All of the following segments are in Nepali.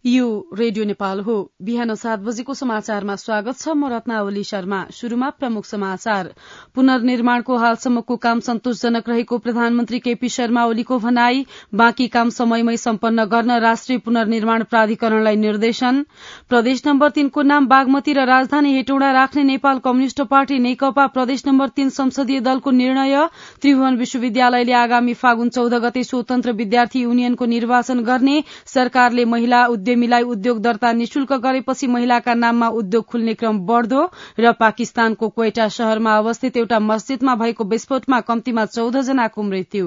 यो रेडियो नेपाल हो। बिहान 7 बजेको समाचारमा स्वागत छ। म रत्नावली शर्मा। शुरूमा प्रमुख समाचार। पुनर्निर्माणको हालसम्मको काम सन्तोषजनक रहेको प्रधानमन्त्री केपी शर्मा ओलीको भनाई। बाँकी काम समयमै सम्पन्न गर्न राष्ट्रिय पुनर्निर्माण प्राधिकरणलाई निर्देशन। प्रदेश नम्बर 3 को नाम बागमती र राजधानी हेटौँडा राख्ने नेपाल कम्युनिष्ट पार्टी नेकपा प्रदेश नम्बर 3 संसदीय दलको निर्णय। त्रिभुवन विश्वविद्यालयले आगामी फागुन 14 गते स्वतन्त्र विद्यार्थी युनियनको निर्वाचन गर्ने। सरकारले महिला उद्यमीलाई उद्योग दर्ता निशुल्क गरेपछि महिलाका नाममा उद्योग खुल्ने क्रम बढ्दो। र पाकिस्तानको क्वेटा शहरमा अवस्थित एउटा मस्जिदमा भएको विस्फोटमा कम्तीमा 14 जनाको मृत्यु।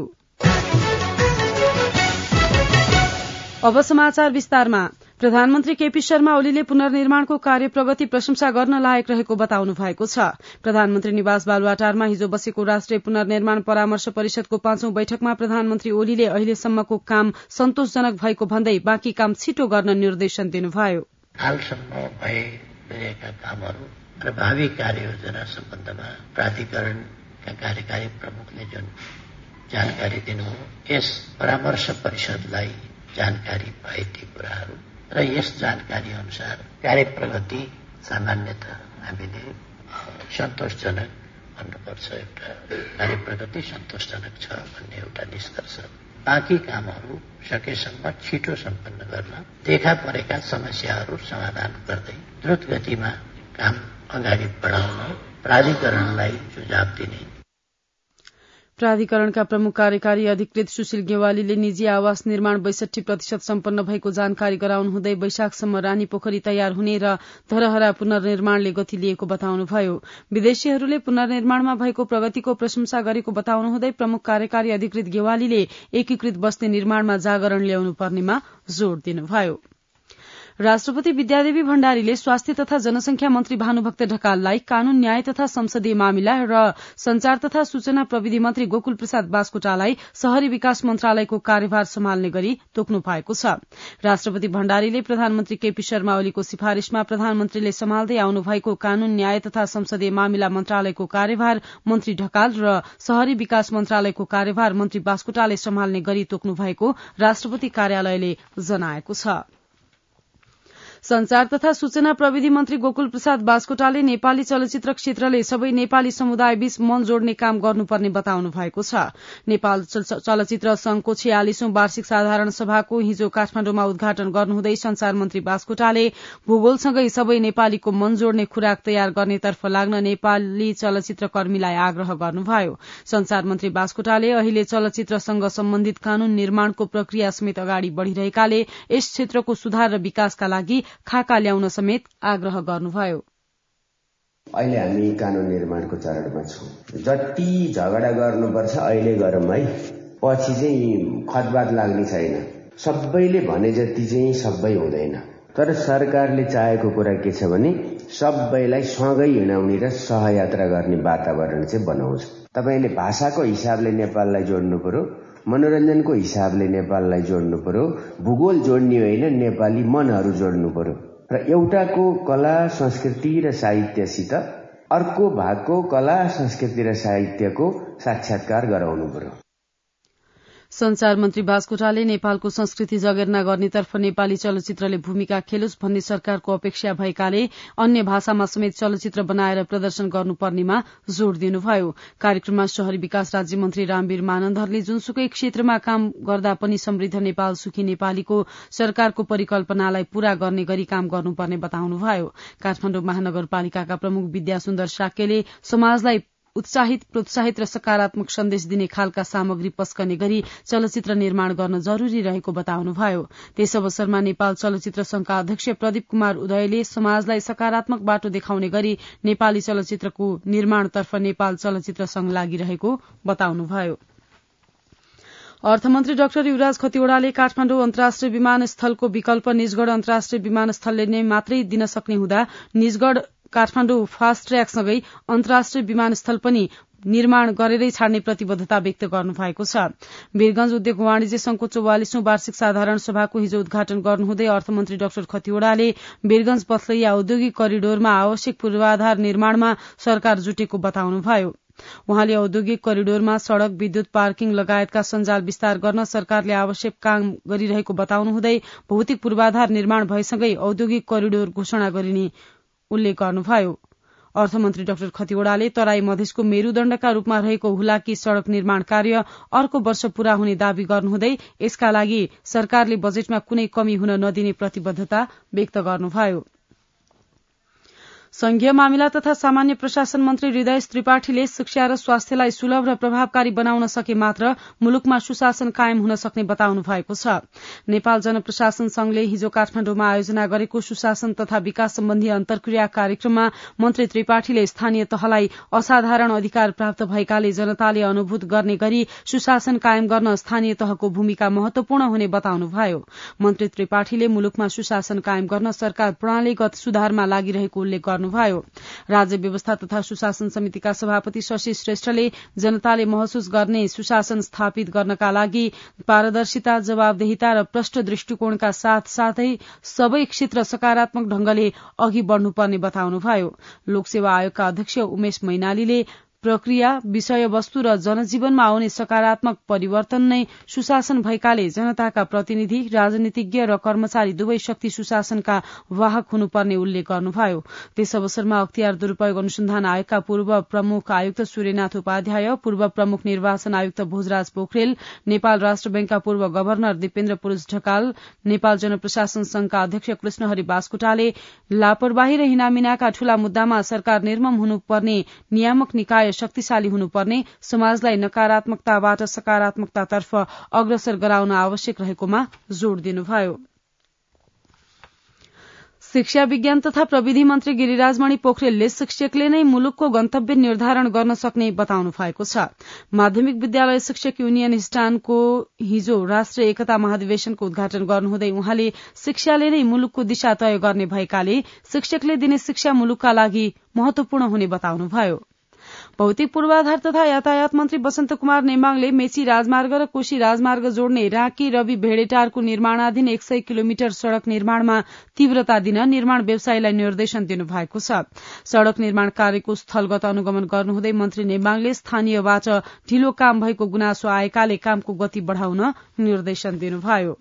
अब समाचार विस्तारमा। प्रधानमन्त्री केपी शर्मा ओलीले पुनर्निर्माणको कार्य प्रगति प्रशंसा गर्न लायक रहेको बताउनु भएको छ। प्रधानमन्त्री निवास बालुवाटारमा हिजो बसेको राष्ट्रिय पुनर्निर्माण परामर्श परिषदको 5औं बैठकमा प्रधानमन्त्री ओलीले अहिलेसम्मको काम सन्तोषजनक भएको भन्दै बाँकी काम छिटो गर्न निर्देशन दिनुभयो। हालसम्म भइरहेका कामहरू र भावी कार्ययोजना सम्बन्धमा प्राधिकरणका कार्यकारी प्रमुखले जुन जानकारी दिनुभयो, यस परामर्श परिषदलाई जानकारी भए ती कुराहरू र यस जानकारी अनुसार कार्य प्रगति सामान्यतः हामीले सन्तोषजनक भन्नुपर्छ। एउटा कार्य प्रगति सन्तोषजनक छ भन्ने एउटा निष्कर्ष। बाँकी कामहरू सकेसम्म छिटो सम्पन्न गर्न देखा परेका समस्याहरू समाधान गर्दै द्रुत गतिमा काम अगाडि बढाउन प्राधिकरणलाई सुझाव दिने। प्राधिकरणका प्रमुख कार्यकारी अधिकृत सुशील गेवालीले निजी आवास निर्माण 62% सम्पन्न भएको जानकारी गराउनुहुँदै वैशाखसम्म रानी पोखरी तयार हुने र धरहरा पुनर्निर्माणले गति लिएको बताउनुभयो। विदेशीहरूले पुनर्निर्माणमा भएको प्रगतिको प्रशंसा गरेको बताउनुहुँदै प्रमुख कार्यकारी अधिकृत गेवालीले एकीकृत बस्ती निर्माणमा जागरण ल्याउनु पर्नेमा जोड़ दिनुभयो। राष्ट्रपति विद्यादेवी भण्डारीले स्वास्थ्य तथा जनसंख्या मन्त्री भानुभक्त ढकाललाई कानून न्याय तथा संसदीय मामिला र संचार तथा सूचना प्रविधि मन्त्री गोकुल प्रसाद बास्कोटालाई शहरी विकास मन्त्रालयको कार्यभार सम्हाल्ने गरी तोक्नु भएको छ। राष्ट्रपति भण्डारीले प्रधानमन्त्री केपी शर्मा ओलीको सिफारिशमा प्रधानमन्त्रीले सम्हाल्दै आउनुभएको कानून न्याय तथा संसदीय मामिला मन्त्रालयको कार्यभार मन्त्री ढकाल र शहरी विकास मन्त्रालयको कार्यभार मन्त्री बास्कोटाले सम्हाल्ने गरी तोक्नु भएको राष्ट्रपति कार्यालयले जनाएको छ। संचार तथा सूचना प्रविधि मन्त्री गोकुल प्रसाद बास्कोटाले नेपाली चलचित्र क्षेत्रले सबै नेपाली समुदायबीच मन जोड्ने काम गर्नुपर्ने बताउनु भएको छ। नेपाल चलचित्र संघको 46औं वार्षिक साधारण सभाको हिजो काठमाडौँमा उद्घाटन गर्नुहुँदै संचार मन्त्री बास्कोटाले भूगोलसँगै सबै नेपालीको मन जोड्ने खुराक तयार गर्नेतर्फ लाग्न नेपाली चलचित्र कर्मीलाई आग्रह गर्नुभयो। संचार मन्त्री बास्कोटाले अहिले चलचित्रसँग सम्बन्धित कानून निर्माणको प्रक्रिया समेत अगाडि बढ़िरहेकाले यस क्षेत्रको सुधार र विकासका लागि खाका ल्याउन समेत आग्रह गर्नुभयो। अहिले हामी कानून निर्माणको चरणमा छौं। जति झगडा गर्नुपर्छ अहिले गरौँ है, पछि चाहिँ खतबात लाग्ने छैन। सबैले भने जति चाहिँ सबै हुँदैन, तर सरकारले चाहेको कुरा के छ भने सबैलाई सँगै हिँडाउने र सहयात्रा गर्ने वातावरण चाहिँ बनाउँछ। तपाईले भाषाको हिसाबले नेपाललाई जोड्नु पर्यो, मनोरञ्जनको हिसाबले नेपाललाई जोड्नु पर्यो, भूगोल जोड्ने होइन नेपाली मनहरू जोड्नु पर्यो र एउटाको कला संस्कृति र साहित्यसित अर्को भागको कला संस्कृति र साहित्यको साक्षात्कार गराउनु पर्यो। संचार मन्त्री बास्कोटाले नेपालको संस्कृति जगेर्ना गर्नेतर्फ नेपाली चलचित्रले भूमिका खेलोस् भन्ने सरकारको अपेक्षा भएकाले अन्य भाषामा समेत चलचित्र बनाएर प्रदर्शन गर्नुपर्नेमा जोड़ दिनुभयो। कार्यक्रममा शहरी विकास राज्य मन्त्री रामवीर मानन्दरले जुनसुकै क्षेत्रमा काम गर्दा पनि समृद्ध नेपाल सुखी नेपालीको सरकारको परिकल्पनालाई पूरा गर्ने गरी काम गर्नुपर्ने बताउनुभयो। काठमाडौँ महानगरपालिकाका प्रमुख विद्यासुन्दर साक्यले समाजलाई उत्साहित प्रोत्साहित र सकारात्मक सन्देश दिने खालका सामग्री पस्कने गरी चलचित्र निर्माण गर्न जरूरी रहेको बताउनुभयो। त्यस अवसरमा नेपाल चलचित्र संघका अध्यक्ष प्रदीप कुमार उदयले समाजलाई सकारात्मक बाटो देखाउने गरी नेपाली चलचित्रको निर्माणतर्फ नेपाल चलचित्र संघ लागिरहेको बताउनुभयो। अर्थमन्त्री डाक्टर युवराज खतिवड़ाले काठमाडौँ अन्तर्राष्ट्रिय विमानस्थलको विकल्प निजगढ़ अन्तर्राष्ट्रिय विमानस्थलले नै मात्रै दिन सक्ने हुँदा निजगढ़ काठमाडौँ फास्ट ट्र्याकसँगै अन्तर्राष्ट्रिय विमानस्थल पनि निर्माण गरेरै छाड्ने प्रतिबद्धता व्यक्त गर्नु भएको छ। वीरगंज उद्योग वाणिज्य संघको 44औं वार्षिक साधारण सभाको हिजो उद्घाटन गर्नुहुँदै अर्थमन्त्री डाक्टर खतिवड़ाले वीरगंज पथलैया औद्योगिक करिडोरमा आवश्यक पूर्वाधार निर्माणमा सरकार जुटेको बताउनुभयो। उहाँले औद्योगिक करिडोरमा सड़क, विद्युत, पार्किङ लगायतका सञ्जाल विस्तार गर्न सरकारले आवश्यक काम गरिरहेको बताउनुहुँदै भौतिक पूर्वाधार निर्माण भएसँगै औद्योगिक करिडोर घोषणा गरिने उल्लेख गर्नुभयो। अर्थमन्त्री डाक्टर खतिवड़ाले तराई मधेसको मेरूदण्डका रूपमा रहेको हुलाकी सड़क निर्माण कार्य अर्को वर्ष पूरा हुने दावी गर्नुहुँदै यसका लागि सरकारले बजेटमा कुनै कमी हुन नदिने प्रतिबद्धता व्यक्त गर्नुभयो। संघीय मामिला तथा सामान्य प्रशासन मन्त्री हृदय त्रिपाठीले शिक्षा र स्वास्थ्यलाई सुलभ र प्रभावकारी बनाउन सके मात्र मुलुकमा सुशासन कायम हुन सक्ने बताउनु भएको छ। नेपाल जनप्रशासन संघले हिजो काठमाडौँमा आयोजना गरेको सुशासन तथा विकास सम्बन्धी अन्तर्क्रिया कार्यक्रममा मन्त्री त्रिपाठीले स्थानीय तहलाई असाधारण अधिकार प्राप्त भएकाले जनताले अनुभूत गर्ने गरी सुशासन कायम गर्न स्थानीय तहको भूमिका महत्वपूर्ण हुने बताउनुभयो। मन्त्री त्रिपाठीले मुलुकमा सुशासन कायम गर्न सरकार प्रणालीगत सुधारमा लागिरहेको उल्लेख गर्नुभयो। राज्य व्यवस्था तथा सुशासन समितिका सभापति शशि श्रेष्ठले जनताले महसुस गर्ने सुशासन स्थापित गर्नका लागि पारदर्शिता, जवाबदेहिता र प्रष्ट दृष्टिकोणका साथै सबै क्षेत्र सकारात्मक ढंगले अघि बढ़नुपर्ने बताउनुभयो। लोकसेवा आयोगका अध्यक्ष उमेश मैनालीले प्रक्रिया, विषयवस्तु र जनजीवनमा आउने सकारात्मक परिवर्तन नै सुशासन भएकाले जनताका प्रतिनिधि, राजनीतिज्ञ र कर्मचारी दुवै शक्ति सुशासनका वाहक हुनुपर्ने उल्लेख गर्नुभयो। त्यस अवसरमा अख्तियार दुरूपयोग अनुसन्धान आयोगका पूर्व प्रमुख आयुक्त सूर्यनाथ उपाध्याय, पूर्व प्रमुख निर्वाचन आयुक्त भोजराज पोखरेल, नेपाल राष्ट्र बैंकका पूर्व गवर्नर दिपेन्द्र पुरूष ढकाल, नेपाल जनप्रशासन संघका अध्यक्ष कृष्णहरि बास्कोटाले लापरवाही र हिनामिनाका ठूला मुद्दामा सरकार निर्मम हुनुपर्ने, नियामक निकाय शक्तिशाली हुनुपर्ने, समाजलाई नकारात्मकताबाट सकारात्मकतातर्फ अग्रसर गराउन आवश्यक रहेकोमा जोड़ दिनुभयो। शिक्षा, विज्ञान तथा प्रविधि मन्त्री गिरिराजमणि पोखरेलले शिक्षकले नै मुलुकको गन्तव्य निर्धारण गर्न सक्ने बताउनु भएको छ। माध्यमिक विद्यालय शिक्षक युनियन हिस्टानको हिजो राष्ट्रिय एकता महाधिवेशनको उद्घाटन गर्नुहुँदै उहाँले शिक्षाले नै मुलुकको दिशा तय गर्ने भएकाले शिक्षकले दिने शिक्षा मुलुकका लागि महत्वपूर्ण हुने बताउनुभयो। भौतिक पूर्वाधार तथा यातायात मन्त्री वसन्त कुमार नेमाङले मेची राजमार्ग र कोशी राजमार्ग जोड्ने राँकी रवि भेडेटारको निर्माणाधीन 100 किलोमिटर सड़क निर्माणमा तीव्रता दिन निर्माण व्यवसायीलाई निर्देशन दिनुभएको छ। सड़क निर्माण कार्यको स्थलगत अनुगमन गर्नुहुँदै मन्त्री नेमाङले स्थानीयबाट ढिलो काम भएको गुनासो आएकाले कामको गति बढ़ाउन निर्देशन दिनुभयो।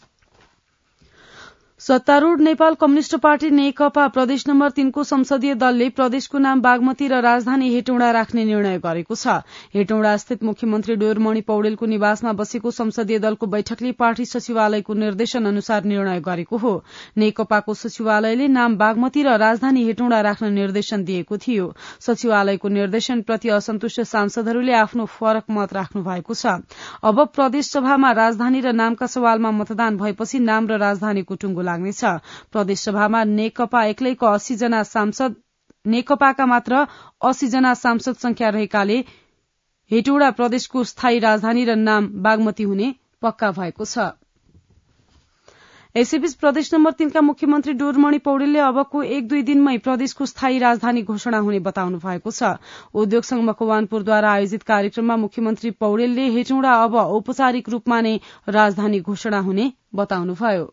सत्तारूढ़ नेपाल कम्युनिष्ट पार्टी नेकपा प्रदेश नम्बर 3 को संसदीय दलले प्रदेशको नाम बागमती र राजधानी हेटौँडा राख्ने निर्णय गरेको छ। हेटौँडा स्थित मुख्यमन्त्री डोरमणि पौडेलको निवासमा बसेको संसदीय दलको बैठकले पार्टी सचिवालयको निर्देशन अनुसार निर्णय गरेको हो। नेकपाको सचिवालयले नाम बागमती र राजधानी हेटौँडा राख्न निर्देशन दिएको थियो। सचिवालयको निर्देशनप्रति असन्तुष्ट सांसदहरूले आफ्नो फरक मत राख्नु भएको छ। अब प्रदेश सभामा राजधानी र नामका सवालमा मतदान भएपछि नाम र राजधानीको टुङ्गो लाग्नेछ। प्रदेश सभामा नेकपा एक्लैको 80 जना सांसद, नेकपाका मात्र 80 जना सांसद संख्या रहेकाले हेटौडा प्रदेशको स्थायी राजधानी र नाम बागमती हुने पक्का भएको छ। यसैबीच प्रदेश नम्बर 3 का मुख्यमन्त्री डोरमणि पौडेलले अबको 1-2 दिनमै प्रदेशको स्थायी राजधानी घोषणा हुने बताउनु भएको छ। उद्योग संघ मकवानपुरद्वारा आयोजित कार्यक्रममा मुख्यमन्त्री पौडेलले हेटौडा अब औपचारिक रूपमा नै राजधानी घोषणा हुने बताउनुभयो।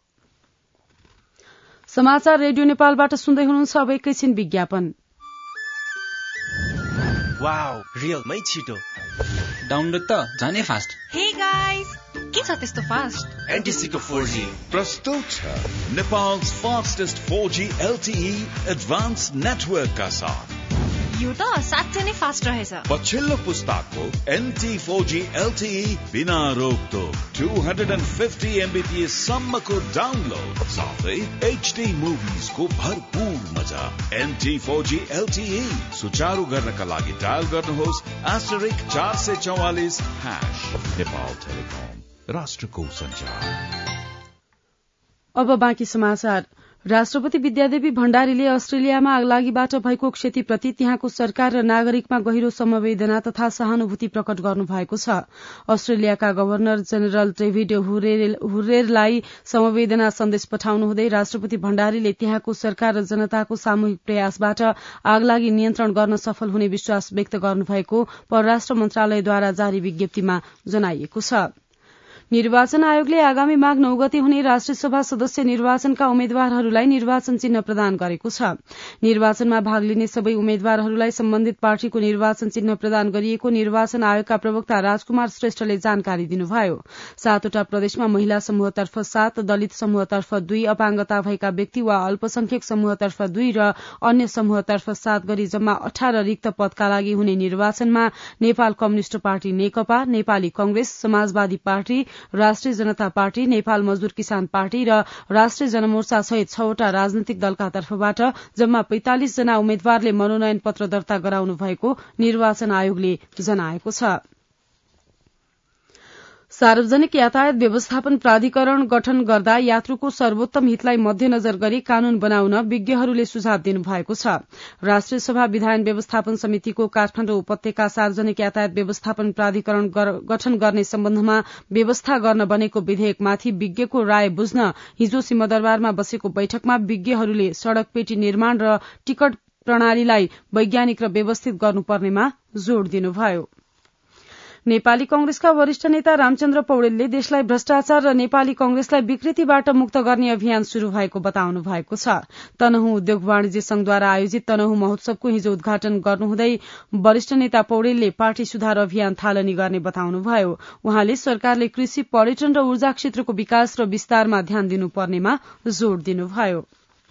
समाचार रेडियो नेपालबाट सुन्दै हुनुहुन्छ। अब एकैछिन विज्ञापन। वाउ, रियलमै छिटो डाउनलोड त जाने फास्ट। हे गाइस, के छ त्यस्तो फास्ट? एन्टिसिको 4G प्रस्तुत छ Nepal's fastest 4G LTE advanced network का साथ। यो त साच्चै नै फास्ट रहेछ। पछिल्लो पुस्ताको NT4G LTE बिना रोकटोक 250 Mbps सम्मको डाउनलोड साथै HD मुभिज को भरपूर मजा। NT4G LTE सुचारू गर्नका लागि डायल गर्नुहोस् *444#। नेपाल टेलिकम, राष्ट्रको सञ्चार। अब बाँकी समाचार। राष्ट्रपति विद्यादेवी भण्डारीले अस्ट्रेलियामा आगलागीबाट भएको क्षतिप्रति त्यहाँको सरकार र नागरिकमा गहिरो समवेदना तथा सहानुभूति प्रकट गर्नुभएको छ। अस्ट्रेलियाका गवर्नर जनरल डेभिड हुर्रेरलाई समवेदना सन्देश पठाउनुहुँदै राष्ट्रपति भण्डारीले त्यहाँको सरकार र जनताको सामूहिक प्रयासबाट आगलागी नियन्त्रण गर्न सफल हुने विश्वास व्यक्त गर्नुभएको परराष्ट्र मन्त्रालयद्वारा जारी विज्ञप्तिमा जनाइएको छ। निर्वाचन आयोगले आगामी माघ 9 गते हुने राष्ट्रिय सभा सदस्य निर्वाचनका उम्मेद्वारहरूलाई निर्वाचन चिन्ह प्रदान गरेको छ। निर्वाचनमा भाग लिने सबै उम्मेद्वारहरूलाई सम्बन्धित पार्टीको निर्वाचन चिन्ह प्रदान गरिएको निर्वाचन आयोगका प्रवक्ता राजकुमार श्रेष्ठले जानकारी दिनुभयो। 7वटा प्रदेशमा महिला समूहतर्फ 7, दलित समूहतर्फ 2, अपाङ्गता भएका व्यक्ति वा अल्पसंख्यक समूहतर्फ 2 र अन्य समूहतर्फ 7 गरी जम्मा 18 रिक्त पदका लागि हुने निर्वाचनमा Nepal communist party Nekapa, Nepali Congress, Samajwadi party, Rashtriya Janata party, Nepal मजदूर किसान पार्टी र राष्ट्रिय जनमोर्चा सहित 6वटा राजनैतिक दलका तर्फबाट जम्मा 45 जना उम्मेद्वारले मनोनयन पत्र दर्ता गराउनु भएको निर्वाचन आयोगले जनाएको छ। सार्वजनिक यातायात व्यवस्थापन प्राधिकरण गठन गर्दा यात्रुको सर्वोत्तम हितलाई मध्यनजर गरी कानून बनाउन विज्ञहरूले सुझाव दिनुभएको छ। राष्ट्रिय सभा विधायन व्यवस्थापन समितिको काठमाडौँ उपत्यका सार्वजनिक यातायात व्यवस्थापन प्राधिकरण गठन गर्ने सम्बन्धमा व्यवस्था गर्न बनेको विधेयकमाथि विज्ञको राय बुझ्न हिजो सिंहदरबारमा बसेको बैठकमा विज्ञहरूले सड़क पेटी निर्माण र टिकट प्रणालीलाई वैज्ञानिक र व्यवस्थित गर्नुपर्नेमा जोड़ दिनुभयो। नेपाली कांग्रेसका वरिष्ठ नेता रामचन्द्र पौडेलले देशलाई भ्रष्टाचार र नेपाली कांग्रेसलाई विकृतिबाट मुक्त गर्ने अभियान शुरू भएको बताउनु भएको छ। तनहुँ उद्योग वाणिज्य संघद्वारा आयोजित तनहुँ महोत्सवको हिजो उद्घाटन गर्नुहुँदै वरिष्ठ नेता पौडेलले पार्टी सुधार अभियान थालनी गर्ने बताउनुभयो। उहाँले सरकारले कृषि, पर्यटन र ऊर्जा क्षेत्रको विकास र विस्तारमा ध्यान दिनुपर्नेमा जोड़ दिनुभयो।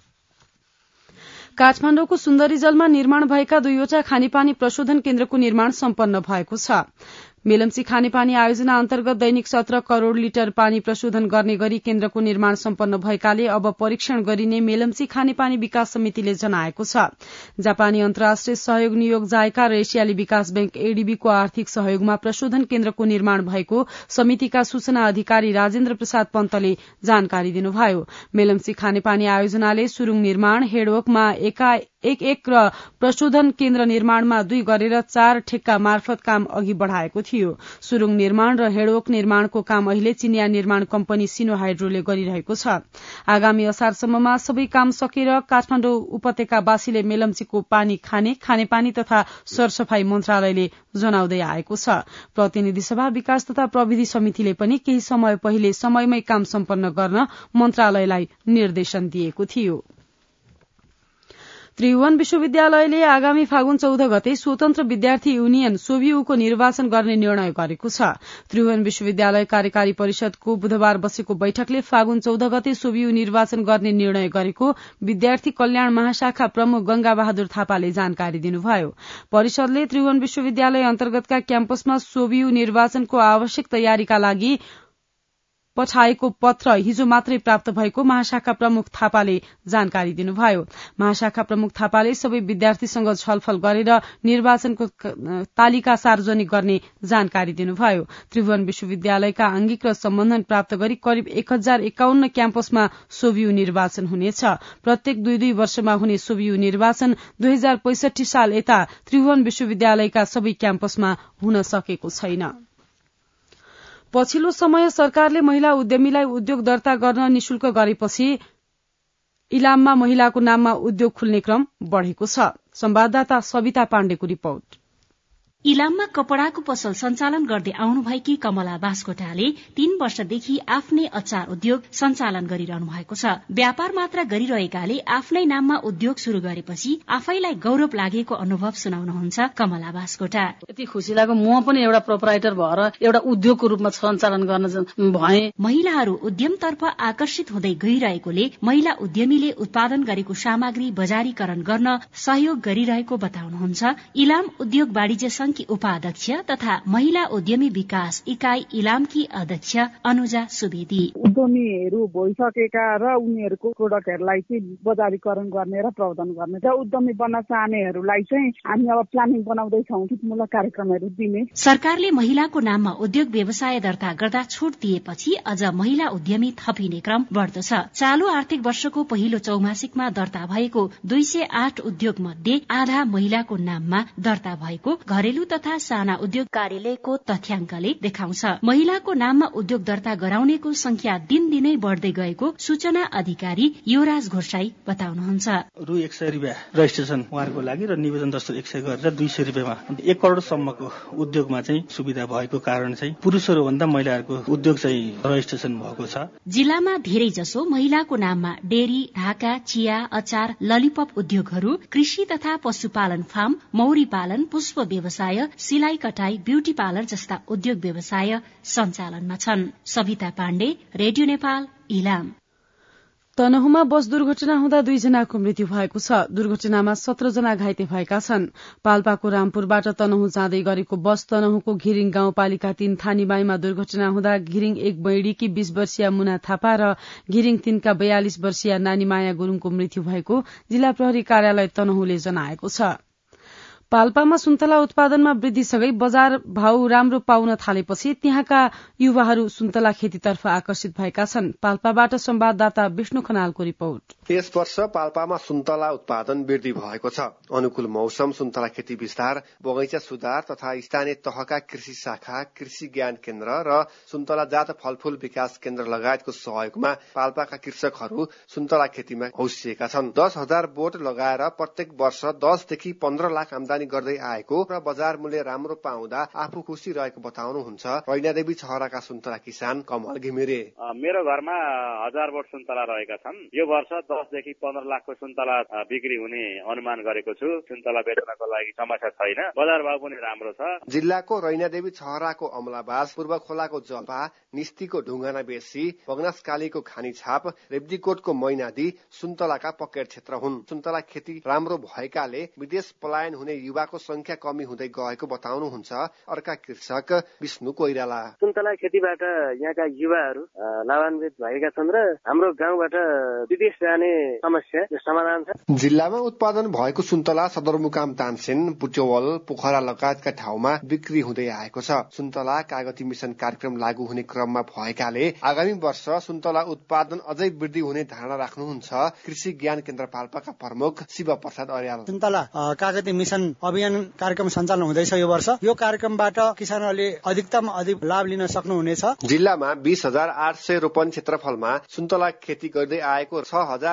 काठमाडौँको सुन्दरीजलमा निर्माण भएका 2वटा खानेपानी प्रशोधन केन्द्रको निर्माण सम्पन्न भएको छ। मेलम्ची खानेपानी आयोजना अन्तर्गत दैनिक 17 करोड़ लिटर पानी प्रशोधन गर्ने गरी केन्द्रको निर्माण सम्पन्न भएकाले अब परीक्षण गरिने मेलम्ची खानेपानी विकास समितिले जनाएको छ। जापानी अन्तर्राष्ट्रिय सहयोग नियोग जायका र एसियाली विकास बैंक एडीबीको आर्थिक सहयोगमा प्रशोधन केन्द्रको निर्माण भएको समितिका सूचना अधिकारी राजेन्द्र प्रसाद पन्तले जानकारी दिनुभयो। मेलम्ची खानेपानी आयोजनाले सुरुङ निर्माण, हेडवर्कमा एक र प्रशोधन केन्द्र निर्माणमा 2 गरेर 4 ठेक्का मार्फत काम अघि बढ़ाएको थियो। सुरुङ निर्माण र हेडवर्क निर्माणको काम अहिले चिनिया निर्माण कम्पनी सिनो हाइड्रोले गरिरहेको छ। आगामी असारसम्ममा सबै काम सकेर काठमाडौँ उपत्यकावासीले मेलम्चीको पानी खानेपानी तथा सरसफाई मन्त्रालयले जनाउँदै आएको छ। प्रतिनिधि सभा विकास तथा प्रविधि समितिले पनि केही समय पहिले समयमै काम सम्पन्न गर्न मन्त्रालयलाई निर्देशन दिएको थियो। त्रिभुवन विश्वविद्यालयले आगामी फागुन 14 गते स्वतन्त्र विद्यार्थी युनियन सोभियुको निर्वाचन गर्ने निर्णय गरेको छ। त्रिभुवन विश्वविद्यालय कार्यकारी परिषदको बुधबार बसेको बैठकले फागुन 14 गते सोभियु निर्वाचन गर्ने निर्णय गरेको विद्यार्थी कल्याण महाशाखा प्रमुख गंगा बहादुर थापाले जानकारी दिनुभयो। परिषदले त्रिभुवन विश्वविद्यालय अन्तर्गतका क्याम्पसमा सोभियु निर्वाचनको आवश्यक तयारीका लागि पठाएको पत्र हिजो मात्रै प्राप्त भएको महाशाखा प्रमुख थापाले जानकारी दिनुभयो। महाशाखा प्रमुख थापाले सबै विद्यार्थीसँग छलफल गरेर निर्वाचनको तालिका सार्वजनिक गर्ने जानकारी दिनुभयो। त्रिभुवन विश्वविद्यालयका आंगिक र सम्बन्धन प्राप्त गरी करिब 1051 क्याम्पसमा सोभियु निर्वाचन हुनेछ। प्रत्येक 2-2 वर्षमा हुने सोभियु निर्वाचन 2065 साल यता त्रिभुवन विश्वविद्यालयका सबै क्याम्पसमा हुन सकेको छैन। पछिल्लो समय सरकारले महिला उद्यमीलाई उद्योग दर्ता गर्न निशुल्क गरेपछि इलाममा महिलाको नाममा उद्योग खुल्ने क्रम बढ़ेको छ। संवाददाता सविता पाण्डेको रिपोर्ट। इलाममा कपड़ाको पसल सञ्चालन गर्दै आउनुभएकी कमला बास्कोटाले 3 वर्षदेखि आफ्नै अचार उद्योग सञ्चालन गरिरहनु भएको छ। व्यापार मात्र गरिरहेकाले आफ्नै नाममा उद्योग शुरू गरेपछि आफैलाई गौरव लागेको अनुभव सुनाउनुहुन्छ कमला बास्कोटा। यति खुसी लाग्यो, म पनि एउटा प्रोपराइटर भएर एउटा उद्योगको रूपमा सञ्चालन गर्न भए। महिलाहरू उद्यमतर्फ आकर्षित हुँदै गइरहेकोले महिला उद्यमीले उत्पादन गरेको सामग्री बजारीकरण गर्न सहयोग गरिरहेको बताउनुहुन्छ इलाम उद्योग वाणिज्य की उपाध्यक्ष तथा महिला उद्यमी विकास इकाई इलामकी अध्यक्ष अनुजा सुवेदी। उद्यमीहरू भइसकेका र उनीहरूको प्रोडक्टहरूलाई चाहिँ बजारीकरण गर्ने र प्रवर्धन गर्ने र उद्यमी बन्न चाहनेहरूलाई चाहिँ हामी अब प्लानिङ बनाउँदैछौँ कि मूलक कार्यक्रमहरू दिने। सरकारले महिलाको नाममा उद्योग व्यवसाय दर्ता गर्दा छुट दिएपछि अझ महिला उद्यमी थपिने क्रम बढ्दो छ। चालू आर्थिक वर्षको पहिलो चौमासिकमा दर्ता भएको 208 उद्योग मध्ये आधा महिलाको नाममा दर्ता भएको घरेलु लघु तथा साना उद्योग कार्यालयको तथ्याङ्कले देखाउँछ। महिलाको नाममा उद्योग दर्ता गराउनेको संख्या दिनदिनै बढ्दै गएको सूचना अधिकारी युवराज घोषाई बताउनुहुन्छ। रु 100 रुपियाँ रजिस्ट्रेसन उहाँहरूको लागि र निवेदन दस्तुर 100 गरेर 200 रुपियाँमा 1 करोडसम्मको उद्योगमा चाहिँ सुविधा भएको कारण चाहिँ पुरुषहरूभन्दा महिलाहरूको उद्योग चाहिँ रजिस्ट्रेसन भएको छ। जिल्लामा धेरै जसो महिलाको नाममा डेरी, ढाका, चिया, अचार, ललिपप उद्योगहरू, कृषि तथा पशुपालन फार्म, मौरी पालन, पुष्प व्यवसाय, सिलाई कटाई, ब्यूटी पार्लर जस्ता उद्योग व्यवसाय सञ्चालनमा छन्। सविता पाण्डे, रेडियो नेपाल, इलाम। तनहुमा बस दुर्घटना हुँदा 2 जनाको मृत्यु भएको छ। दुर्घटनामा 17 जना घाइते भएका छन्। पाल्पाको रामपुरबाट तनहु जाँदै गरेको बस तनहुको घिरिङ गाउँपालिका 3 थानीबाईमा दुर्घटना हुँदा घिरिङ 1 बैडीकी 20 वर्षीय मुना थापा र घिरिङ 3 का 42 वर्षीय नानी माया गुरूङको मृत्यु भएको जिल्ला प्रहरी कार्यालय तनहुले जनाएको छ। पाल्पामा सुन्तला उत्पादनमा वृद्धिसँगै बजार भाव राम्रो पाउन थालेपछि त्यहाँका युवाहरू सुन्तला खेतीतर्फ आकर्षित भएका छन्। पाल्पाबाट संवाददाता विष्णु खनालको रिपोर्ट। यस वर्ष पाल्पामा सुन्तला उत्पादन वृद्धि भएको छ। अनुकूल मौसम, सुन्तला खेती विस्तार, बगैँचा सुधार तथा स्थानीय तहका कृषि शाखा, कृषि ज्ञान केन्द्र र सुन्तला जात फलफूल विकास केन्द्र लगायतको सहयोगमा पाल्पाका कृषकहरू सुन्तला खेतीमा हौसिएका छन्। 10,000 बोट लगाएर प्रत्येक वर्ष 10 देखि 15 लाख आमदानी गर्दै आएको र बजार मूल्य राम्रो पाउँदा आफू खुशी रहेको बताउनुहुन्छ रैनादेवी छहराका सुन्तला किसान कमल घिमिरे। मेरो घरमा 1000 बोट सुन्तला रहेका छन्। यो वर्ष 10 देखि 15 लाखको सुन्तला बिक्री हुने अनुमान गरेको छु। सुन्तला बेच्नको लागि समस्या छैन, बजार भाव पनि राम्रो छ। जिल्लाको रैनादेवी छहराको अमलाबास, पूर्व खोलाको जल्पा, निस्तीको ढुङ्गाना बेसी, बगनासकालीको खानीछाप, रेब्दीकोटको मैनादी सुन्तलाका पकेट क्षेत्र हुन्। सुन्तला खेती राम्रो भएकाले विदेश पलायन हुने युवाको संख्या कमी हुँदै गएको बताउनुहुन्छ अर्का कृषक विष्णु कोइराला। सुन्तला खेतीबाट यहाँका युवाहरू लाभान्वित भएका छन् र हाम्रो गाउँबाट विदेश जाने समस्या समाधान छ। जिल्लामा उत्पादन भएको सुन्तला सदरमुकाम तानसेन, पुचौल, पोखरा लगायतका ठाउँमा बिक्री हुँदै आएको छ। सुन्तला कागती मिशन कार्यक्रम लागू हुने क्रममा भएकाले आगामी वर्ष सुन्तला उत्पादन अझै वृद्धि हुने धारणा राख्नुहुन्छ कृषि ज्ञान केन्द्र पाल्पाका प्रमुख शिव प्रसाद अर्याल। सुन्तला कागती मिशन अभियान कार्यक्रम सञ्चालन हुँदैछ यो वर्ष। यो कार्यक्रमबाट किसानहरूले अधिकतम अधिक लाभ लिन सक्नुहुनेछ। जिल्लामा 20,800 रोपन क्षेत्रफलमा सुन्तला खेती गर्दै आएको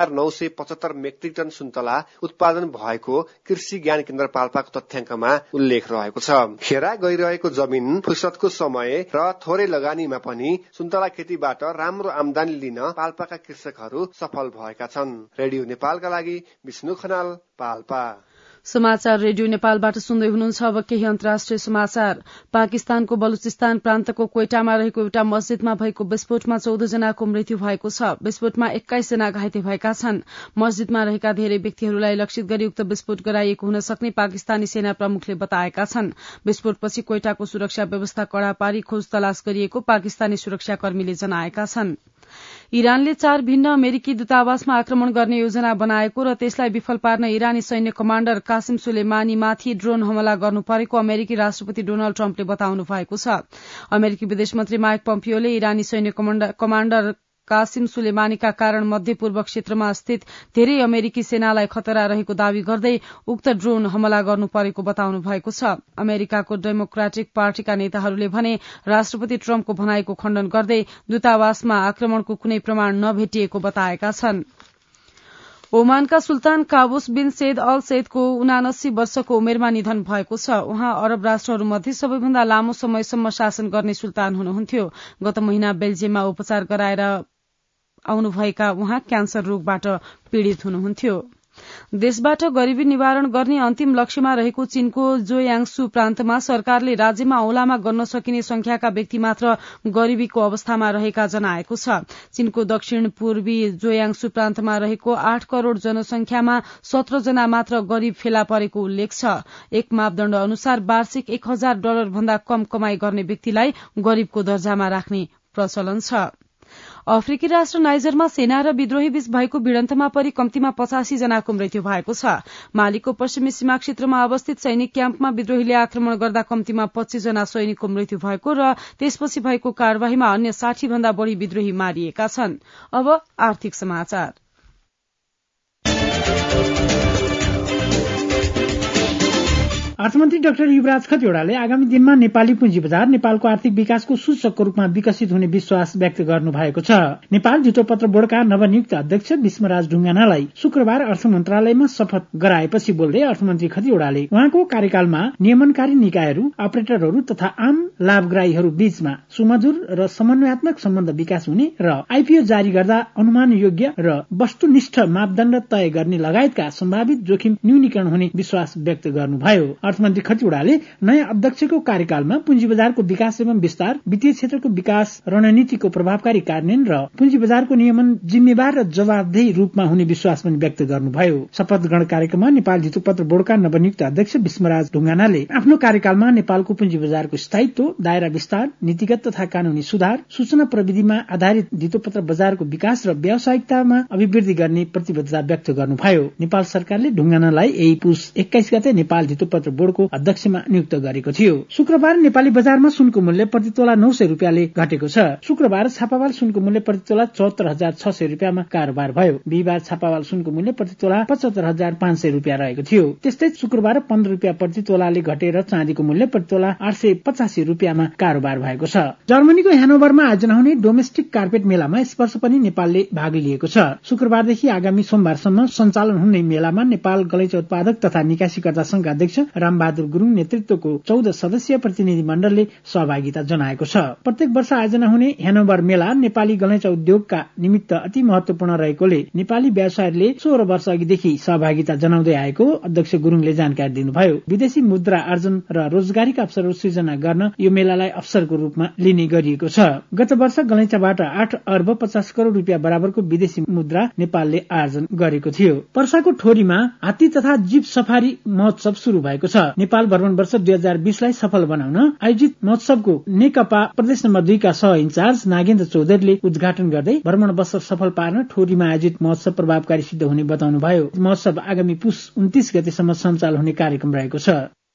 6,975 मेट्रिक टन सुन्तला उत्पादन भएको कृषि ज्ञान केन्द्र पाल्पाको तथ्याङ्कमा उल्लेख रहेको छ। खेरा गइरहेको जमिन, फुर्सदको समय र थोरै लगानीमा पनि सुन्तला खेतीबाट राम्रो आमदानी लिन पाल्पाका कृषकहरू सफल भएका छन्। रेडियो नेपालका लागि विष्णु खनाल, पाल्पा। समाचार रेडियो नेपालबाट सुन्दै हुनुहुन्छ। अब केही अन्तर्राष्ट्रिय समाचार। पाकिस्तानको बलुचिस्तान प्रान्तको क्वेटामा रहेको एउटा मस्जिदमा भएको विस्फोटमा 14 जनाको मृत्यु भएको छ। विस्फोटमा 21 जना घाइते भएका छन्। मस्जिदमा रहेका धेरै व्यक्तिहरूलाई लक्षित गरी उक्त विस्फोट गराइएको हुन सक्ने पाकिस्तानी सेना प्रमुखले बताएका छन्। विस्फोटपछि क्वेटाको सुरक्षा व्यवस्था कड़ा पारी खोज तलास गरिएको पाकिस्तानी सुरक्षाकर्मीले जनाएका छन्। इरानले 4 भिन्न अमेरिकी दूतावासमा आक्रमण गर्ने योजना बनाएको र त्यसलाई विफल पार्न इरानी सैन्य कमाण्डर कासिम सुलेमानीमाथि ड्रोन हमला गर्नु परेको अमेरिकी राष्ट्रपति डोनाल्ड ट्रम्पले बताउनु भएको छ। अमेरिकी विदेश मन्त्री माइक पोम्पियोले इरानी सैन्य कमाण्डर कासिम सुलेमानीका कारण मध्यपूर्व क्षेत्रमा स्थित धेरै अमेरिकी सेनालाई खतरा रहेको दावी गर्दै उक्त ड्रोन हमला गर्नु परेको बताउनु भएको छ। अमेरिकाको डेमोक्रेटिक पार्टीका नेताहरूले भने राष्ट्रपति ट्रम्पको भनाईको खण्डन गर्दै दूतावासमा आक्रमणको कुनै प्रमाण नभेटिएको बताएका छन्। ओमानका सुल्तान काबूस बिन सैद अल सैदको 79 वर्षको उमेरमा निधन भएको छ। उहाँ अरब राष्ट्रहरूमध्ये सबैभन्दा लामो समयसम्म शासन गर्ने सुल्तान हुनुहुन्थ्यो। गत महिना बेल्जियममा उपचार गराएर आउनुभएका उहाँ क्यान्सर रोगबाट पीड़ित हुनुहुन्थ्यो। देशबाट गरिबी निवारण गर्ने अन्तिम लक्ष्यमा रहेको चीनको जोयाङसु प्रान्तमा सरकारले राज्यमा औंलामा गर्न सकिने संख्याका व्यक्ति मात्र गरिबीको अवस्थामा रहेका जनाएको छ। चीनको दक्षिण पूर्वी जोयाङसु प्रान्तमा रहेको 8 करोड़ जनसंख्यामा 17 जना मात्र गरिब फेला परेको उल्लेख छ। एक मापदण्ड अनुसार वार्षिक $1,000 भन्दा कम कमाई गर्ने व्यक्तिलाई गरिबको दर्जामा राख्ने प्रचलन छ। अफ्रिकी राष्ट्र नाइजरमा सेना र विद्रोही बीच भएको भिडन्तमा परि कम्तीमा 85 जनाको मृत्यु भएको छ। मालीको पश्चिमी सीमा क्षेत्रमा अवस्थित सैनिक क्याम्पमा विद्रोहीले आक्रमण गर्दा कम्तीमा 25 जना सैनिकको मृत्यु भएको र त्यसपछि भएको कार्यवाहीमा अन्य 60 भन्दा बढ़ी विद्रोही मारिएका छन्। अब आर्थिक समाचार। अर्थमन्त्री डाक्टर युवराज खतिवड़ाले आगामी दिनमा नेपाली पुँजी बजार नेपालको आर्थिक विकासको सूचकको रूपमा विकसित हुने विश्वास व्यक्त गर्नु भएको छ। नेपाल जुटोपत्र बोर्डका नवनियुक्त अध्यक्ष विष्मराज ढुङ्गानालाई शुक्रबार अर्थ मन्त्रालयमा शपथ गराएपछि बोल्दै अर्थमन्त्री खतिवड़ाले उहाँको कार्यकालमा नियमनकारी निकायहरू, अपरेटरहरू तथा आम लाभग्राहीहरू बीचमा सुमधुर र समन्वयात्मक सम्बन्ध विकास हुने र आइपीओ जारी गर्दा अनुमान योग्य र वस्तुनिष्ठ मापदण्ड तय गर्ने लगायतका सम्भावित जोखिम न्यूनीकरण हुने विश्वास व्यक्त गर्नुभयो। अर्थमन्त्री खतिवड़ाले नयाँ अध्यक्षको कार्यकालमा पुँजी बजारको विकास एवं विस्तार, वित्तीय क्षेत्रको विकास रणनीतिको प्रभावकारी कार्यान्वयन र पुँजी बजारको नियमन जिम्मेवार र जवाबदेही रूपमा हुने विश्वास पनि व्यक्त गर्नुभयो। शपथ ग्रहण कार्यक्रममा नेपाल जुटोपत्र बोर्डका नवनियुक्त अध्यक्ष विष्मराज ढुङ्गानाले आफ्नो कार्यकालमा नेपालको पुँजी बजारको स्थायित्व, दायरा विस्तार, नीतिगत तथा कानूनी सुधार, सूचना प्रविधिमा आधारित जुटोपत्र बजारको विकास र व्यावसायिकतामा अभिवृद्धि गर्ने प्रतिबद्धता व्यक्त गर्नुभयो। नेपाल सरकारले ढुङ्गानालाई यही पुस 21 गते नेपाल जुटोपत्र बोर्डको अध्यक्षमा नियुक्त गरेको थियो। शुक्रबार नेपाली बजारमा सुनको मूल्य प्रति तोला 900 रुपियाँले घटेको छ। शुक्रबार छापावाल सुनको मूल्य प्रति तोला 74,600 रुपियाँमा कारोबार भयो। बिहिबार छापावाल सुनको मूल्य प्रति तोला 75,500 रुपियाँ रहेको थियो। त्यस्तै शुक्रबार 15 रुपियाँ प्रति तोलाले घटेर चाँदीको मूल्य प्रति तोला 885 रुपियाँमा कारोबार भएको छ। जर्मनीको ह्यानोभरमा आयोजना हुने डोमेस्टिक कार्पेट मेलामा यस वर्ष पनि नेपालले भाग लिएको छ। शुक्रबारदेखि आगामी सोमबारसम्म सञ्चालन हुने मेलामा नेपाल गलैँचा उत्पादक तथा निकासीकर्ता संघका अध्यक्ष रामबहादुर गुरुङ नेतृत्वको 14 सदस्यीय प्रतिनिधि मण्डलले सहभागिता जनाएको छ। प्रत्येक वर्ष आयोजना हुने ह्यानोभर मेला नेपाली गलैँचा उद्योगका निमित्त अति महत्वपूर्ण रहेकोले नेपाली व्यवसायीहरूले 16 वर्ष अघिदेखि सहभागिता जनाउँदै आएको अध्यक्ष गुरुङले जानकारी दिनुभयो। विदेशी मुद्रा आर्जन र रोजगारीका अवसरहरू सृजना गर्न यो मेलालाई अवसरको रूपमा लिने गरिएको छ। गत वर्ष गलैँचाबाट 8 अर्ब 50 करोड़ रुपियाँ बराबरको विदेशी मुद्रा नेपालले आर्जन गरेको थियो। पर्साको ठोरीमा हात्ती तथा जीव सफारी महोत्सव शुरू भएको छ। नेपाल भ्रमण वर्ष 2020 लाई सफल बनाउन आयोजित महोत्सवको नेकपा प्रदेश नम्बर 2 का सह इन्चार्ज नागेन्द्र चौधरीले उद्घाटन गर्दै भ्रमण वर्ष सफल पार्न ठोरीमा आयोजित महोत्सव प्रभावकारी सिद्ध हुने बताउनुभयो। महोत्सव आगामी पुस 29 गतेसम्म सञ्चालन हुने कार्यक्रम रहेको छ।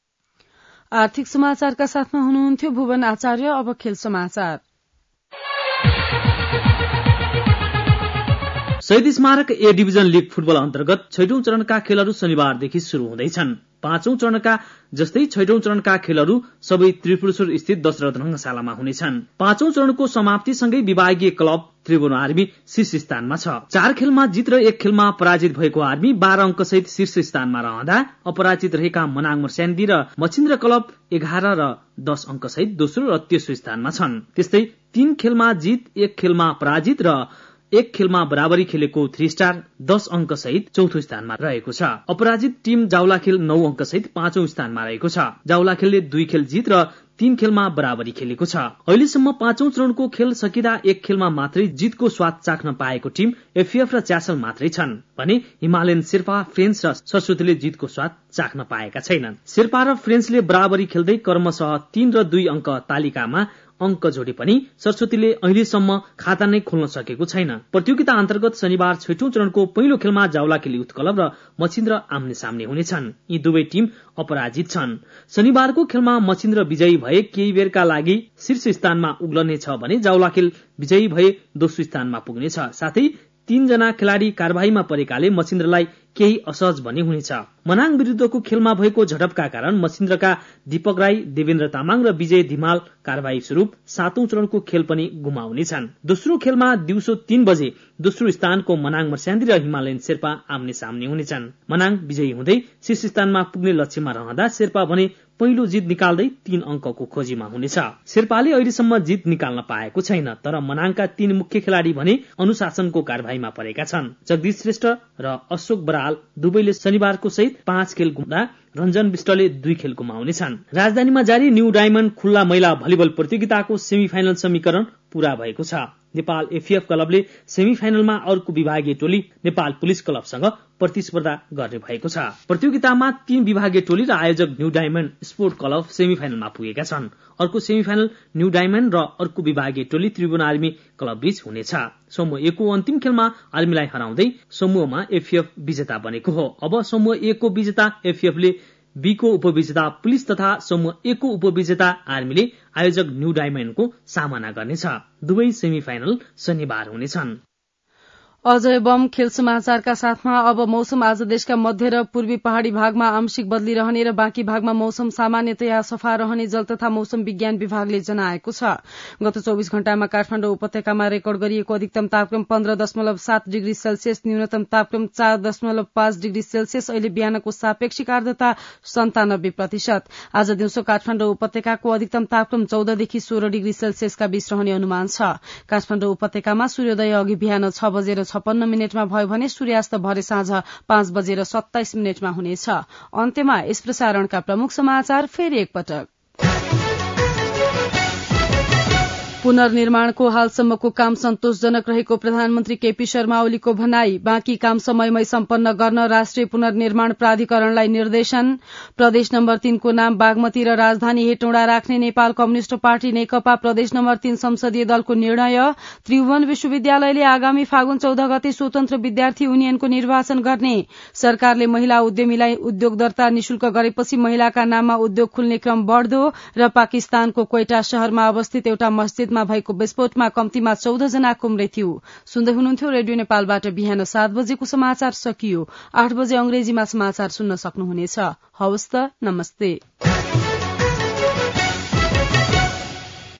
आर्थिक समाचारका साथमा हुनुहुन्थ्यो भुवन आचार्य। अब खेल समाचार। शहीद स्मारक ए डिभिजन लीग फुटबल अन्तर्गत 6औं चरणका खेलहरू शनिबारदेखि शुरू हुँदैछन्। 5औं चरणका जस्तै 6औं चरणका खेलहरू सबै त्रिपुरेश्वर स्थित दशरथ रंगशालामा हुनेछन्। 5औं चरणको समाप्तिसँगै विभागीय क्लब त्रिभुवन आर्मी शीर्ष स्थानमा छ। 4 खेलमा जित र 1 खेलमा पराजित भएको आर्मी 12 अंक सहित शीर्ष स्थानमा रहँदा अपराजित रहेका मनाङ मर्स्याङ्दी र मछिन्द्र क्लब 11 र 10 अंक सहित दोस्रो र तेस्रो स्थानमा छन्। त्यस्तै 3 खेलमा जित, 1 खेलमा पराजित र 1 खेलमा बराबरी खेलेको 3 स्टार 10 अंक सहित चौथो स्थानमा रहेको छ। अपराजित टीम जाउलाखेल 9 अंक सहित 5औं स्थानमा रहेको छ। जाउलाखेलले 2 खेल जित र 3 खेलमा बराबरी खेलेको छ। अहिलेसम्म 5औं चरणको खेल सकिँदा 1 खेलमा मात्रै जितको स्वाद चाख्न पाएको टीम एफएफ र च्यासल मात्रै छन् भने हिमालयन शेर्पा, फ्रेन्च र सरस्वतीले जितको स्वाद चाख्न पाएका छैनन्। शेर्पा र फ्रेन्चले बराबरी खेल्दै क्रमशः 3 र 2 अंक तालिकामा अंक जोडे पनि सरस्वतीले अहिलेसम्म खाता नै खोल्न सकेको छैन। प्रतियोगिता अन्तर्गत शनिबार 6औं चरणको पहिलो खेलमा जाउलाखेल युथ क्लब र मछिन्द्र आम्ने सामने हुनेछन्। यी दुवै टीम अपराजित छन्। शनिबारको खेलमा मछिन्द्र विजयी भए केही बेरका लागि शीर्ष स्थानमा उग्लनेछ भने जाउलाखेल विजयी भए दोस्रो स्थानमा पुग्नेछ। साथै 3 जना खेलाड़ी कार्यवाहीमा परेकाले मछिन्द्रलाई केही असहज भन्ने हुनेछ। मनाङ विरुद्धको खेलमा भएको झडपका कारण मछिन्द्रका दीपक राई, देवेन्द्र तामाङ र विजय धिमाल कार्यवाही स्वरूप 7औं चरणको खेल पनि गुमाउनेछन्। दोस्रो खेलमा दिउँसो 3 बजे दोस्रो स्थानको मनाङ मर्स्याङ्दी र हिमालयन शेर्पा आम्ने सामने हुनेछन्। मनाङ विजयी हुँदै शीर्ष स्थानमा पुग्ने लक्ष्यमा रहँदा शेर्पा भने पहिलो जित निकाल्दै 3 अंकको खोजीमा हुनेछ। शेर्पाले अहिलेसम्म जित निकाल्न पाएको छैन, तर मनाङका 3 मुख्य खेलाड़ी भने अनुशासनको कार्यवाहीमा परेका छन्। जगदीश श्रेष्ठ र अशोक बराल दुवैले शनिबारको सहित 5 खेल गुम्दा रञ्जन विष्टले 2 खेल गुमाउनेछन्। राजधानीमा जारी न्यू डायमण्ड खुल्ला महिला भलिबल प्रतियोगिताको सेमिफाइनल समीकरण पूरा भएको छ। नेपाल एफएफ क्लबले सेमिफाइनलमा अर्को विभागीय टोली नेपाल पुलिस क्लबसँग प्रतिस्पर्धा गर्ने भएको छ। प्रतियोगितामा 3 विभागीय टोली र आयोजक न्यू डायमण्ड स्पोर्ट क्लब सेमिफाइनलमा पुगेका छन्। अर्को सेमिफाइनल न्यू डायमण्ड र अर्को विभागीय टोली त्रिभुवन आर्मी क्लब बीच हुनेछ। समूह ए को अन्तिम खेलमा आर्मीलाई हराउँदै समूहमा एफएफ विजेता बनेको हो। अब समूह ए को विजेता एफएफले बी को उपविजेता पुलिस तथा समूह ए को उपविजेता आर्मीले आयोजक न्यू डायमण्डको सामना गर्नेछ। दुवै सेमिफाइनल शनिबार हुनेछन्। अजय बम खेल समाचारका साथमा अब मौसम आज देशका मध्य र पूर्वी पहाड़ी भागमा आंशिक बदली रहने र बाँकी भागमा मौसम सामान्यतया सफा रहने जल तथा मौसम विज्ञान विभागले जनाएको छ। गत 24 घण्टामा काठमाडौँ उपत्यकामा रेकर्ड गरिएको अधिकतम तापक्रम 15.7 डिग्री सेल्सियस, न्यूनतम तापक्रम 4.5 डिग्री सेल्सियस। अहिले बिहानको सापेक्षिक आर्द्रता 97%। आज दिउँसो काठमाडौँ उपत्यकाको अधिकतम तापक्रम 14 देखि 16 डिग्री सेल्सियसका बीच रहने अनुमान छ। काठमाडौँ उपत्यकामा सूर्योदय अघि बिहान 6:56 भयो भने सूर्यास्त भरे साँझ 5:27 हुनेछ। अन्त्यमा यस प्रसारणका प्रमुख समाचार फेरि एकपटक। पुनर्निर्माणको हालसम्मको काम सन्तोषजनक रहेको प्रधानमन्त्री केपी शर्मा ओलीको भनाई। बाँकी काम समयमै सम्पन्न गर्न राष्ट्रिय पुनर्निर्माण प्राधिकरणलाई निर्देशन। प्रदेश नम्बर 3 को नाम बागमती र राजधानी हेटौँडा राख्ने नेपाल कम्युनिष्ट पार्टी नेकपा प्रदेश नम्बर 3 संसदीय दलको निर्णय। त्रिभुवन विश्वविद्यालयले आगामी फागुन 14 गते स्वतन्त्र विद्यार्थी युनियनको निर्वाचन गर्ने। सरकारले महिला उद्यमीलाई उद्योग दर्ता निशुल्क गरेपछि महिलाका नाममा उद्योग खुल्ने क्रम बढ्दो। र पाकिस्तानको क्वेटा शहरमा अवस्थित एउटा मस्जिद भएको विस्फोटमा कम्तीमा 14 जनाको मृत्यु। सुन्दै हुनुहुन्थ्यो रेडियो नेपालबाट बिहान 7 बजेको समाचार सकियो। 8 बजे अंग्रेजीमा समाचार सुन्न सक्नुहुनेछ। हवस् त, नमस्ते।